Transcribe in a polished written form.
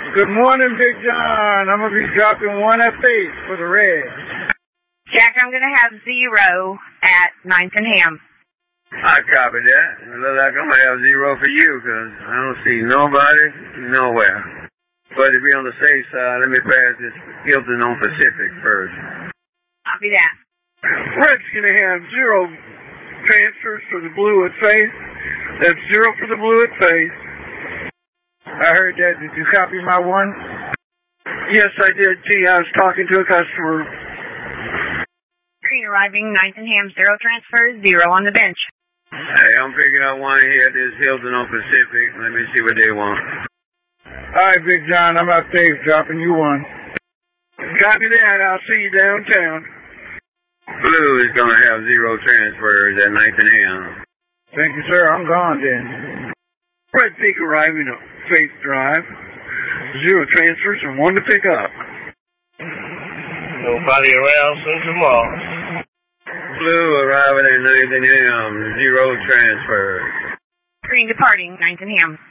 Good morning, Big John. I'm going to be dropping one at Faith for the Reds. Jack, I'm going to have 0 at 9th and Ham. I copy that. It looks like I'm going to have 0 for you because I don't see nobody nowhere. But to be on the safe side, let me pass this Hilton on Pacific first. Copy that. Red's going to have 0 transfers for the Blue at Faith. That's 0 for the Blue at Faith. I heard that. Did you copy my one? Yes, I did, T. I was talking to a customer. Green arriving, 9th and Ham, 0 transfers, 0 on the bench. Hey, I'm picking up one here at this Hilton on Pacific. Let me see what they want. All right, Big John, I'm at Faith, dropping you one. Copy that. I'll see you downtown. Blue is going to have 0 transfers at 9th and Ham. Thank you, sir. I'm gone then. Red Peak arriving at Faith Drive. 0 transfers and 1 to pick up. Nobody around since tomorrow. Blue arriving at 9th and Ham. 0 transfers. Green departing, 9th and Ham.